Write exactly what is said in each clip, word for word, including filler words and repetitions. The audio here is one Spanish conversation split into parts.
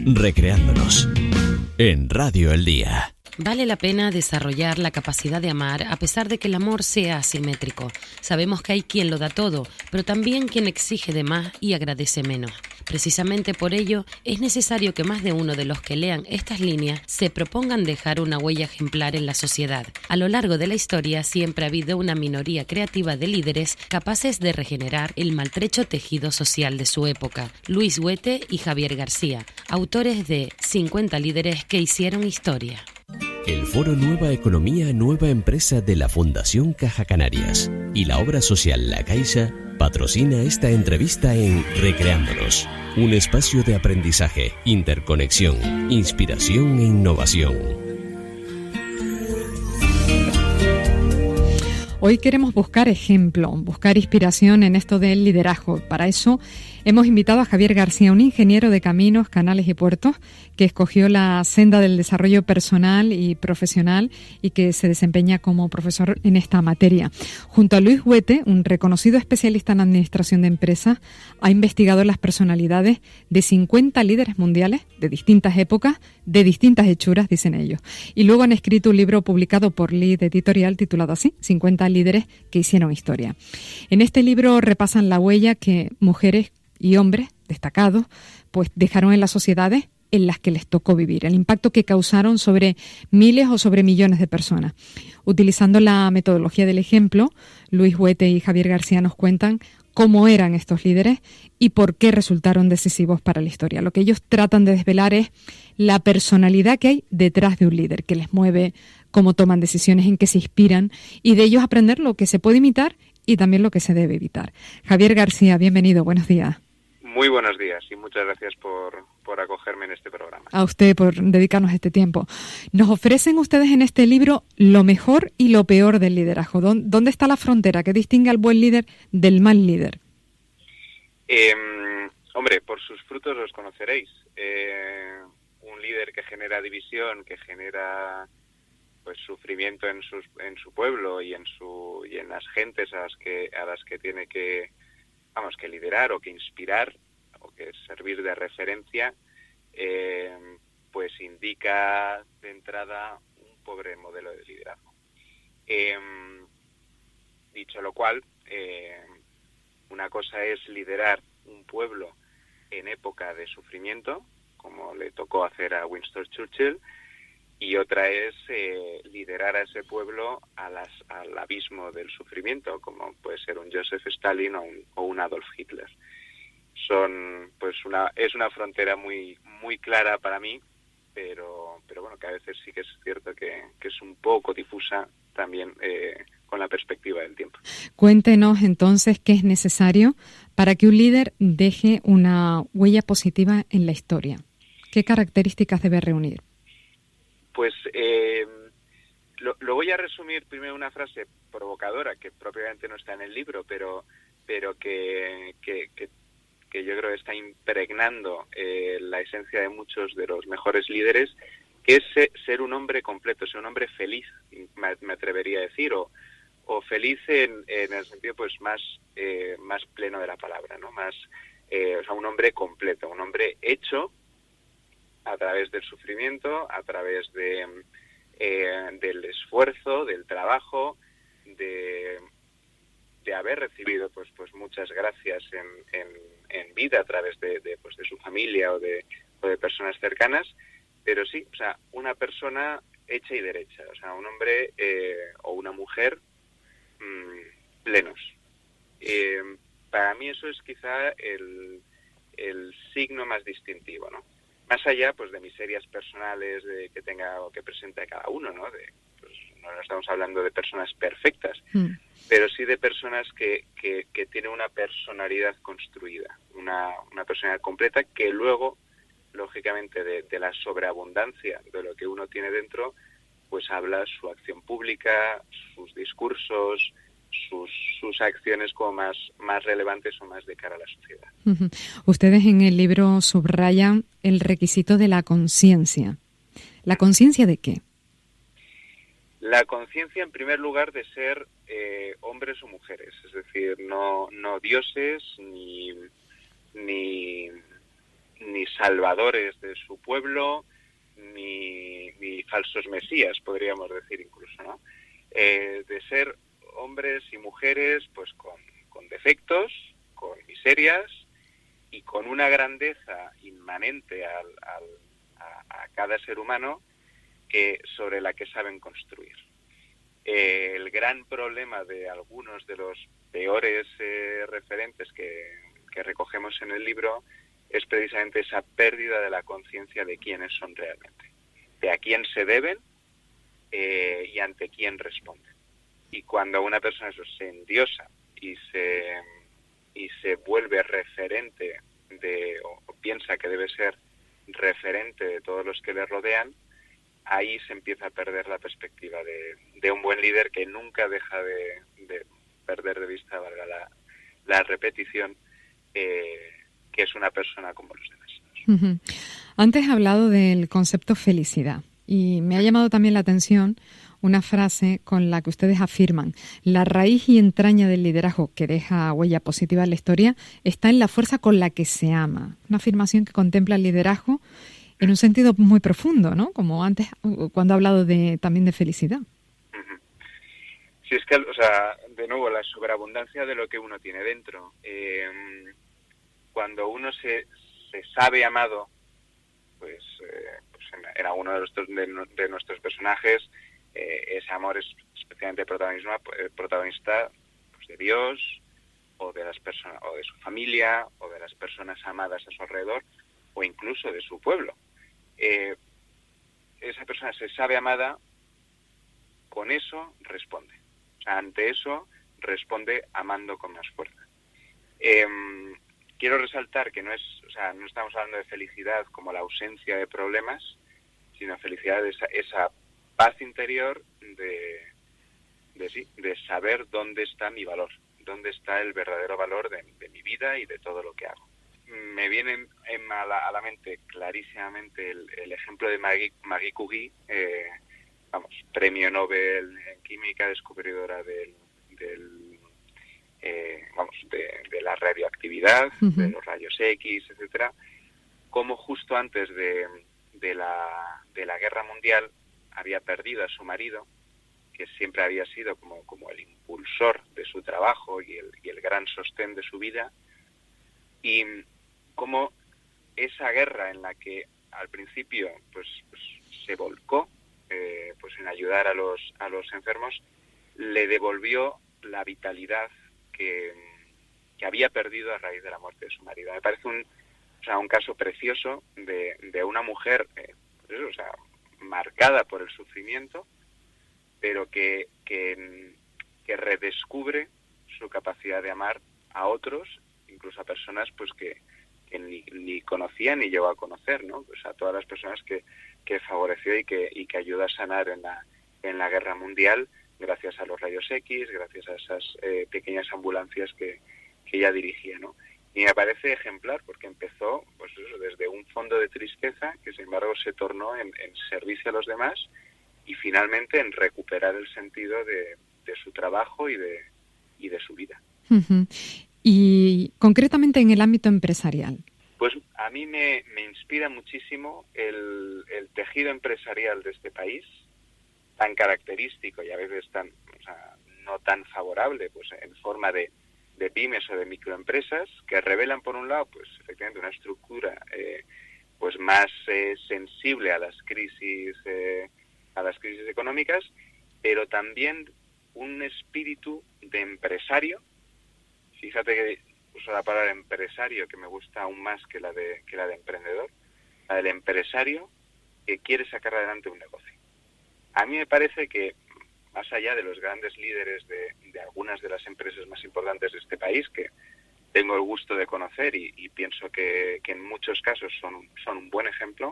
Recreándonos en Radio El Día. Vale la pena desarrollar la capacidad de amar a pesar de que el amor sea asimétrico. Sabemos que hay quien lo da todo, pero también quien exige de más y agradece menos. Precisamente por ello, es necesario que más de uno de los que lean estas líneas se propongan dejar una huella ejemplar en la sociedad. A lo largo de la historia siempre ha habido una minoría creativa de líderes capaces de regenerar el maltrecho tejido social de su época. Luis Huete y Javier García, autores de cincuenta líderes que hicieron historia. El Foro Nueva Economía, Nueva Empresa de la Fundación Caja Canarias y la obra social La Caixa patrocina esta entrevista en Recreándonos, un espacio de aprendizaje, interconexión, inspiración e innovación. Hoy queremos buscar ejemplo, buscar inspiración en esto del liderazgo. Para eso hemos invitado a Javier García, un ingeniero de caminos, canales y puertos, que escogió la senda del desarrollo personal y profesional y que se desempeña como profesor en esta materia. Junto a Luis Huete, un reconocido especialista en administración de empresas, ha investigado las personalidades de cincuenta líderes mundiales de distintas épocas, de distintas hechuras, dicen ellos. Y luego han escrito un libro publicado por Lead Editorial titulado así, cincuenta líderes que hicieron historia. En este libro repasan la huella que mujeres y hombres destacados pues dejaron en las sociedades en las que les tocó vivir, el impacto que causaron sobre miles o sobre millones de personas. Utilizando la metodología del ejemplo, Luis Huete y Javier García nos cuentan cómo eran estos líderes y por qué resultaron decisivos para la historia. Lo que ellos tratan de desvelar es la personalidad que hay detrás de un líder, que les mueve, cómo toman decisiones, en qué se inspiran, y de ellos aprender lo que se puede imitar y también lo que se debe evitar. Javier García, bienvenido, buenos días. Muy buenos días y muchas gracias por, por acogerme en este programa. A usted por dedicarnos este tiempo. Nos ofrecen ustedes en este libro lo mejor y lo peor del liderazgo. ¿Dónde está la frontera que distingue al buen líder del mal líder? Eh, hombre, por sus frutos los conoceréis. Eh, un líder que genera división, que genera pues sufrimiento en sus en su pueblo y en su y en las gentes a las que a las que tiene que vamos que liderar o que inspirar o que servir de referencia, eh, pues indica de entrada un pobre modelo de liderazgo. Eh, dicho lo cual, eh, una cosa es liderar un pueblo en época de sufrimiento, como le tocó hacer a Winston Churchill, y otra es eh, liderar a ese pueblo a las, al abismo del sufrimiento, como puede ser un Joseph Stalin o un, o un Adolf Hitler. Son, pues, una es una frontera muy muy clara para mí, pero pero bueno, que a veces sí que es cierto que, que es un poco difusa también eh, con la perspectiva del tiempo. Cuéntenos entonces qué es necesario para que un líder deje una huella positiva en la historia. ¿Qué características debe reunir? Pues eh, lo, lo voy a resumir primero en una frase provocadora que propiamente no está en el libro, pero pero que, que, que, que yo creo que está impregnando eh, la esencia de muchos de los mejores líderes, que es ser un hombre completo, ser un hombre feliz, me, me atrevería a decir, o, o feliz en, en el sentido pues más eh, más pleno de la palabra, ¿no? Más eh, o sea, un hombre completo, un hombre hecho a través del sufrimiento, a través de eh, del esfuerzo, del trabajo, de, de haber recibido pues pues muchas gracias en, en, en vida a través de, de pues de su familia o de o de personas cercanas, pero sí, o sea, una persona hecha y derecha, o sea, un hombre eh, o una mujer mmm, plenos. Eh, para mí eso es quizá el el signo más distintivo, ¿no? Más allá, pues, de miserias personales de que tenga o que presente cada uno, ¿no? De, pues, no estamos hablando de personas perfectas, mm. pero sí de personas que, que, que tienen una personalidad construida, una, una personalidad completa que luego, lógicamente, de, de la sobreabundancia de lo que uno tiene dentro, pues habla su acción pública, sus discursos, sus sus acciones como más, más relevantes o más de cara a la sociedad. Uh-huh. Ustedes en el libro subrayan el requisito de la conciencia. ¿La conciencia de qué? La conciencia, en primer lugar, de ser eh, hombres o mujeres, es decir, no, no dioses ni, ni, ni salvadores de su pueblo, ni, ni falsos mesías, podríamos decir incluso, ¿no? Eh, de ser hombres y mujeres pues con, con defectos, con miserias y con una grandeza inmanente al, al, a, a cada ser humano que, sobre la que saben construir. Eh, el gran problema de algunos de los peores eh, referentes que, que recogemos en el libro es precisamente esa pérdida de la conciencia de quiénes son realmente, de a quién se deben eh, y ante quién responden. Y cuando una persona eso se endiosa y se y se vuelve referente de o, o piensa que debe ser referente de todos los que le rodean, ahí se empieza a perder la perspectiva de, de un buen líder que nunca deja de, de perder de vista, valga la, la repetición, eh, que es una persona como los demás. Uh-huh. Antes he hablado del concepto felicidad y me ha llamado también la atención una frase con la que ustedes afirman: la raíz y entraña del liderazgo que deja huella positiva en la historia está en la fuerza con la que se ama. Una afirmación que contempla el liderazgo en un sentido muy profundo, ¿no? Como antes, cuando he hablado de, también de felicidad. Uh-huh. Sí, es que, o sea, de nuevo, la sobreabundancia de lo que uno tiene dentro. Eh, cuando uno se, se sabe amado, pues, eh, pues en, en alguno de nuestros, de, de nuestros personajes, eh, ese amor es especialmente protagonista, protagonista pues, de Dios, o de las personas, o de su familia, o de las personas amadas a su alrededor, o incluso de su pueblo. Eh, esa persona se sabe amada, con eso responde. O sea, ante eso responde amando con más fuerza. Eh, quiero resaltar que no es, o sea, no estamos hablando de felicidad como la ausencia de problemas, sino felicidad de esa, esa paz interior de, de, sí, de saber dónde está mi valor, dónde está el verdadero valor de, de mi vida y de todo lo que hago. Me viene en, a, la, a la mente clarísimamente el, el ejemplo de Marie, Marie Curie, eh, vamos, premio Nobel en química, descubridora del, del eh, vamos, de, de la radioactividad, uh-huh. de los rayos X, etcétera. Como justo antes de, de la de la guerra mundial había perdido a su marido, que siempre había sido como, como el impulsor de su trabajo y el, y el gran sostén de su vida, y como esa guerra en la que al principio pues, pues se volcó eh, pues en ayudar a los a los enfermos, le devolvió la vitalidad que, que había perdido a raíz de la muerte de su marido. Me parece un o sea un caso precioso de, de una mujer eh, pues eso, o sea, marcada por el sufrimiento, pero que, que que redescubre su capacidad de amar a otros, incluso a personas pues que, que ni, ni conocía ni llegó a conocer, ¿no? Pues a todas las personas que, que favoreció y que y que ayudó a sanar en la en la guerra mundial, gracias a los rayos X, gracias a esas eh, pequeñas ambulancias que, que ella dirigía, ¿no? Y me parece ejemplar porque empezó pues eso, desde un fondo de tristeza que sin embargo se tornó en, en servicio a los demás y finalmente en recuperar el sentido de, de su trabajo y de y de su vida. Uh-huh. Y concretamente en el ámbito empresarial. Pues a mí me, me inspira muchísimo el, el tejido empresarial de este país, tan característico y a veces tan, o sea, no tan favorable, pues en forma de, de pymes o de microempresas, que revelan por un lado, pues efectivamente una estructura eh, pues más eh, sensible a las crisis, eh, a las crisis económicas, pero también un espíritu de empresario. Fíjate que uso la palabra empresario, que me gusta aún más que la de que la de emprendedor, la del empresario que quiere sacar adelante un negocio. A mí me parece que, más allá de los grandes líderes de, de algunas de las empresas más importantes de este país, que tengo el gusto de conocer y, y pienso que, que en muchos casos son, son un buen ejemplo,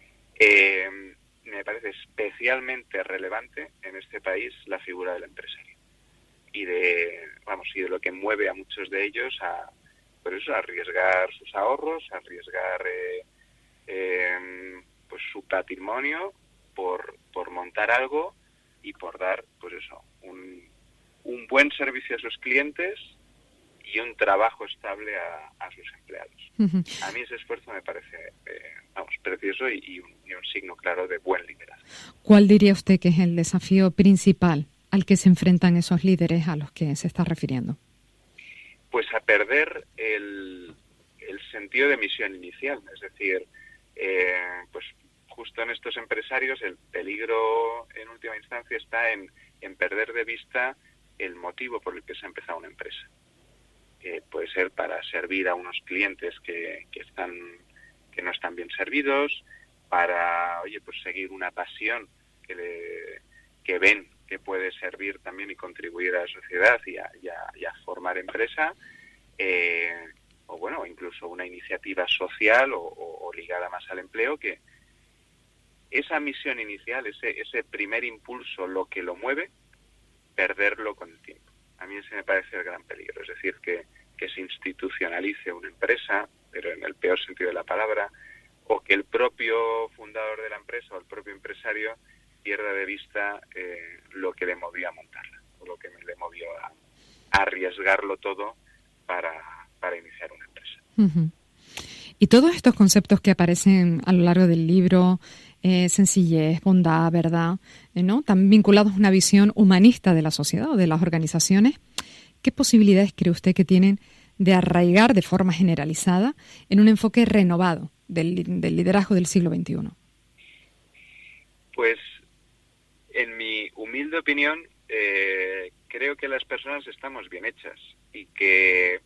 eh, me parece especialmente relevante en este país la figura del empresario. Y de vamos y de lo que mueve a muchos de ellos a por eso a arriesgar sus ahorros, a arriesgar eh, eh, pues su patrimonio por por montar algo y por dar pues eso un un buen servicio a sus clientes y un trabajo estable a, a sus empleados. Uh-huh. A mí ese esfuerzo me parece, eh, vamos, precioso y, y, un, y un signo claro de buen liderazgo. ¿Cuál diría usted que es el desafío principal al que se enfrentan esos líderes a los que se está refiriendo? Pues a perder el, el sentido de misión inicial, es decir, eh, pues justo en estos empresarios el peligro en última instancia está en, en perder de vista el motivo por el que se ha empezado una empresa. Eh, puede ser para servir a unos clientes que, que están que no están bien servidos, para oye pues seguir una pasión que le, que ven que puede servir también y contribuir a la sociedad y a, y a, y a formar empresa, eh, o bueno, incluso una iniciativa social o, o, o ligada más al empleo, que esa misión inicial, ese, ese primer impulso, lo que lo mueve, perderlo con el tiempo. A mí ese me parece el gran peligro, es decir, que, que se institucionalice una empresa, pero en el peor sentido de la palabra, o que el propio fundador de la empresa o el propio empresario pierda de vista eh, lo que le movió a montarla, o lo que le movió a, a arriesgarlo todo para, para iniciar una empresa. Uh-huh. Y todos estos conceptos que aparecen a lo largo del libro, eh, sencillez, bondad, verdad, eh, ¿no?, están vinculados a una visión humanista de la sociedad o de las organizaciones. ¿Qué posibilidades cree usted que tienen de arraigar de forma generalizada en un enfoque renovado del, del liderazgo del siglo veintiuno? Pues, en mi humilde opinión, eh, creo que las personas estamos bien hechas y que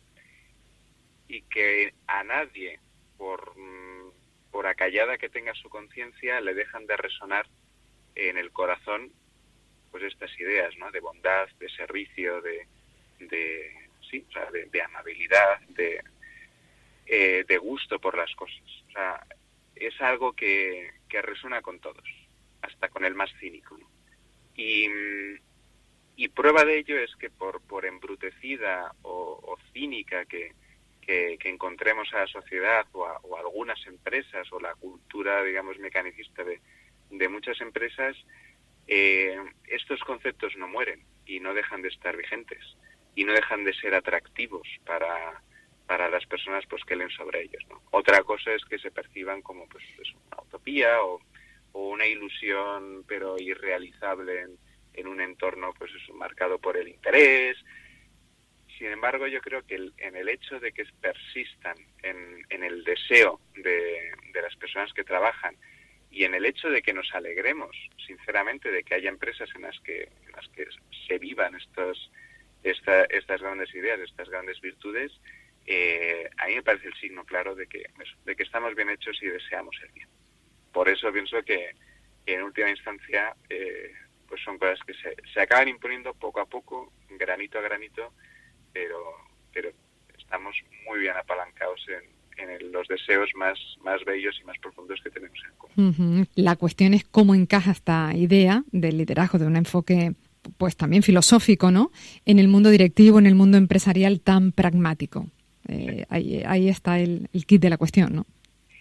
y que a nadie, por, por acallada que tenga su conciencia, le dejan de resonar en el corazón pues estas ideas, ¿no?, de bondad, de servicio, de, de sí, o sea, de, de amabilidad, de, eh, de gusto por las cosas. O sea, es algo que, que resuena con todos, hasta con el más cínico, ¿no? Y, y prueba de ello es que por, por embrutecida o, o cínica que, que, que encontremos a la sociedad o a, o a algunas empresas o la cultura, digamos, mecanicista de, de muchas empresas, eh, estos conceptos no mueren y no dejan de estar vigentes y no dejan de ser atractivos para, para las personas pues que leen sobre ellos, ¿no? Otra cosa es que se perciban como pues es una utopía o o una ilusión pero irrealizable en, en un entorno pues eso, marcado por el interés. Sin embargo, yo creo que el, en el hecho de que persistan en, en el deseo de, de las personas que trabajan y en el hecho de que nos alegremos, sinceramente, de que haya empresas en las que, en las que se vivan estos, esta, estas grandes ideas, estas grandes virtudes, eh, a mí me parece el signo claro de que, de que estamos bien hechos y deseamos el bien. Por eso pienso que, que en última instancia eh, pues son cosas que se, se acaban imponiendo poco a poco, granito a granito, pero pero estamos muy bien apalancados en, en el, los deseos más, más bellos y más profundos que tenemos en común. Uh-huh. La cuestión es cómo encaja esta idea del liderazgo, de un enfoque pues también filosófico, ¿no?, en el mundo directivo, en el mundo empresarial tan pragmático. Eh, ahí, ahí está el, el kit de la cuestión, ¿no?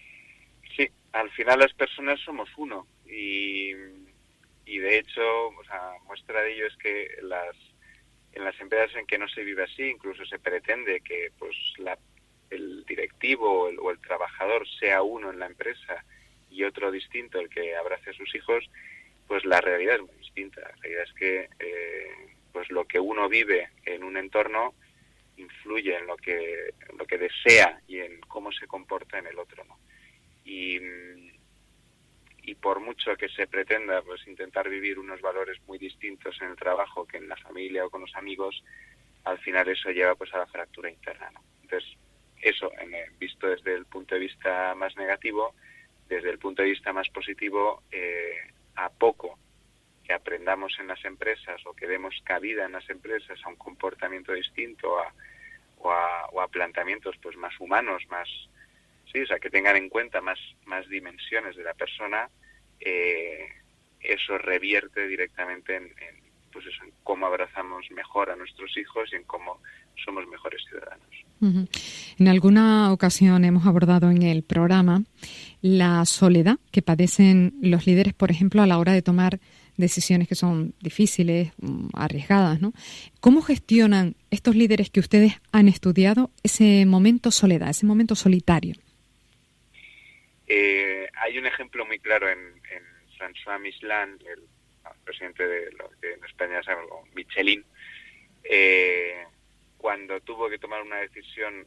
Al final las personas somos uno y, y de hecho, o sea, muestra de ello es que las en las empresas en que no se vive así, incluso se pretende que pues la, el directivo o el, o el trabajador sea uno en la empresa y otro distinto, el que abrace a sus hijos, pues la realidad es muy distinta. La realidad es que eh, pues lo que uno vive en un entorno influye en lo que, en lo que desea y en cómo se comporta en el otro, ¿no? Y, y por mucho que se pretenda pues intentar vivir unos valores muy distintos en el trabajo que en la familia o con los amigos, al final eso lleva pues a la fractura interna, ¿no? Entonces, eso, en, visto desde el punto de vista más negativo, desde el punto de vista más positivo, eh, a poco que aprendamos en las empresas o que demos cabida en las empresas a un comportamiento distinto a, o, a, o a planteamientos pues más humanos, más sí, o sea, que tengan en cuenta más, más dimensiones de la persona, eh, eso revierte directamente en, en, pues eso, en cómo abrazamos mejor a nuestros hijos y en cómo somos mejores ciudadanos. Uh-huh. En alguna ocasión hemos abordado en el programa la soledad que padecen los líderes, por ejemplo, a la hora de tomar decisiones que son difíciles, arriesgadas, ¿no? ¿Cómo gestionan estos líderes que ustedes han estudiado ese momento soledad, ese momento solitario? Eh, hay un ejemplo muy claro en, en François Michelin, el presidente de lo que en España se llama Michelin, eh, cuando tuvo que tomar una decisión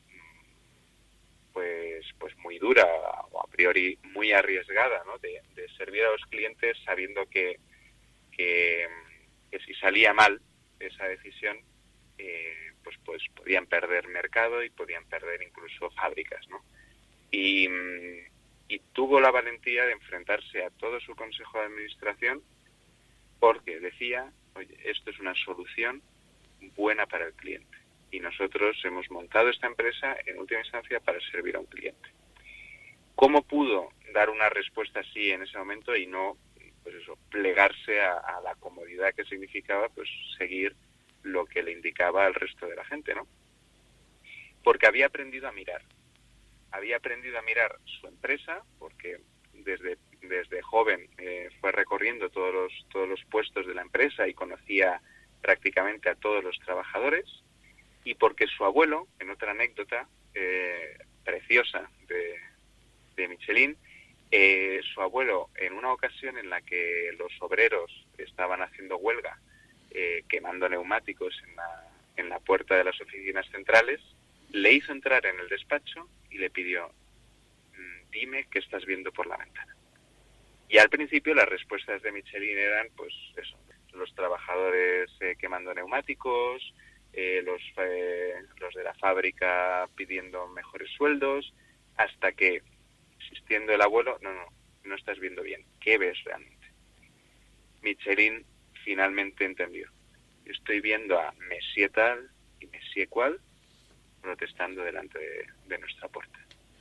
pues pues muy dura o a priori muy arriesgada, ¿no? de, de servir a los clientes sabiendo que, que, que si salía mal esa decisión eh, pues pues podían perder mercado y podían perder incluso fábricas, ¿no? Y, y tuvo la valentía de enfrentarse a todo su consejo de administración porque decía, oye, esto es una solución buena para el cliente. Y nosotros hemos montado esta empresa en última instancia para servir a un cliente. ¿Cómo pudo dar una respuesta así en ese momento y no, pues eso, plegarse a, a la comodidad que significaba, pues seguir lo que le indicaba al resto de la gente, ¿no? Porque había aprendido a mirar. Había aprendido a mirar su empresa, porque desde desde joven eh, fue recorriendo todos los todos los puestos de la empresa y conocía prácticamente a todos los trabajadores. Y porque su abuelo, en otra anécdota eh, preciosa de, de Michelin, eh, su abuelo, en una ocasión en la que los obreros estaban haciendo huelga, eh, quemando neumáticos en la, en la puerta de las oficinas centrales, le hizo entrar en el despacho y le pidió, dime qué estás viendo por la ventana. Y al principio las respuestas de Michelin eran, pues eso, los trabajadores eh, quemando neumáticos, Eh, los, eh, los de la fábrica pidiendo mejores sueldos, hasta que, insistiendo el abuelo, no, no, no estás viendo bien, ¿qué ves realmente? Michelin finalmente entendió. Estoy viendo a Monsieur tal y Monsieur cual protestando delante de, de nuestra puerta.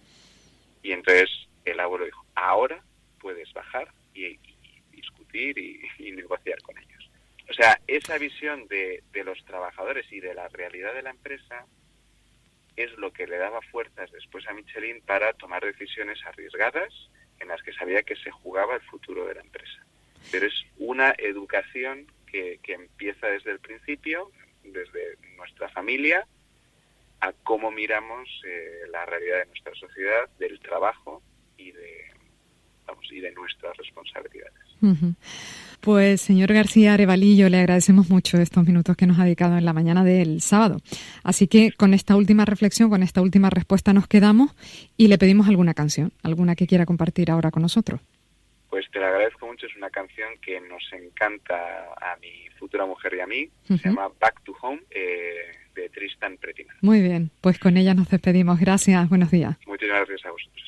Y entonces el abuelo dijo, ahora puedes bajar y, y, y discutir y, y negociar con ellos. O sea, esa visión de, de los trabajadores y de la realidad de la empresa es lo que le daba fuerzas después a Michelin para tomar decisiones arriesgadas en las que sabía que se jugaba el futuro de la empresa. Pero es una educación que, que empieza desde el principio, desde nuestra familia, a cómo miramos eh, la realidad de nuestra sociedad, del trabajo y de, vamos, y de nuestras responsabilidades. Uh-huh. Pues, señor García Arevalillo, le agradecemos mucho estos minutos que nos ha dedicado en la mañana del sábado. Así que con esta última reflexión, con esta última respuesta nos quedamos y le pedimos alguna canción, alguna que quiera compartir ahora con nosotros. Pues te la agradezco mucho, es una canción que nos encanta a mi futura mujer y a mí, uh-huh. Se llama Back to Home, eh, de Tristan Prettyman. Muy bien, pues con ella nos despedimos. Gracias, buenos días. Muchísimas gracias a vosotros.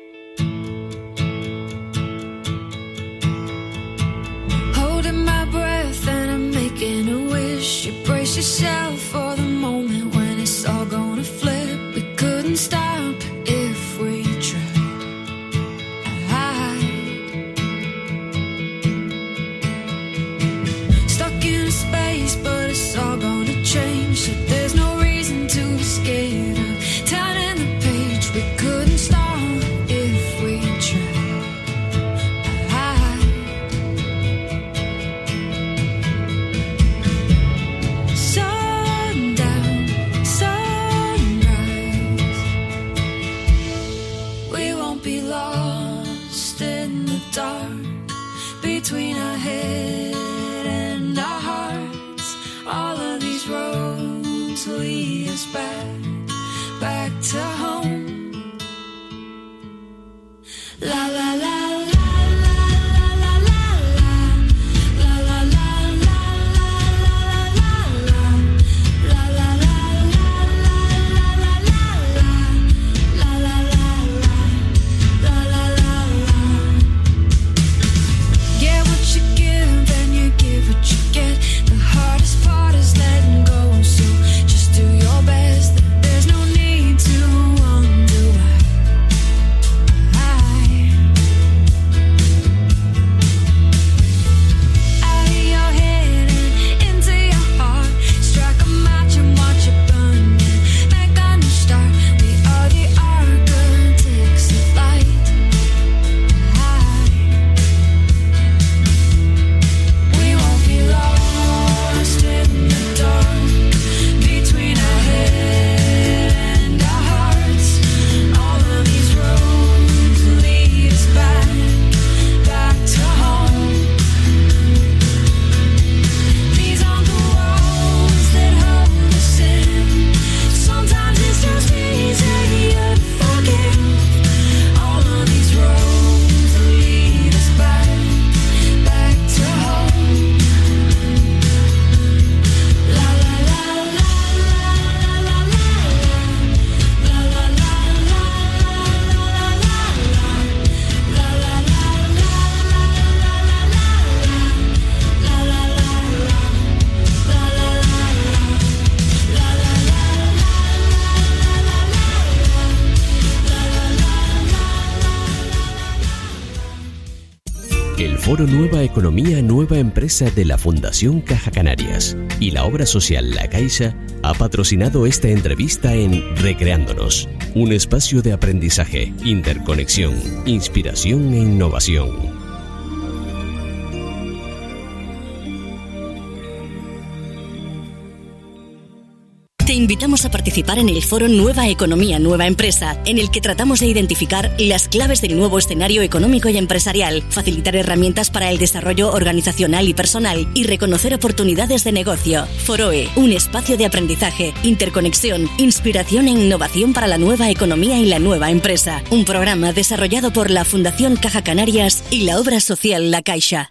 Making a wish, you brace yourself for the moment when it's all gonna flip. We couldn't stop if we tried. Stuck in a space, but it's all gonna change. So there's no reason to be scared of turning the page. We couldn't stop if we tried. Between our head and our hearts, all of these roads lead us back, back to home. La la la. Get what you give El Foro Nueva Economía, Nueva Empresa de la Fundación Caja Canarias y la obra social La Caixa ha patrocinado esta entrevista en Recreándonos, un espacio de aprendizaje, interconexión, inspiración e innovación. Te invitamos a participar en el foro Nueva Economía, Nueva Empresa, en el que tratamos de identificar las claves del nuevo escenario económico y empresarial, facilitar herramientas para el desarrollo organizacional y personal y reconocer oportunidades de negocio. Foroe, un espacio de aprendizaje, interconexión, inspiración e innovación para la nueva economía y la nueva empresa. Un programa desarrollado por la Fundación Caja Canarias y la obra social La Caixa.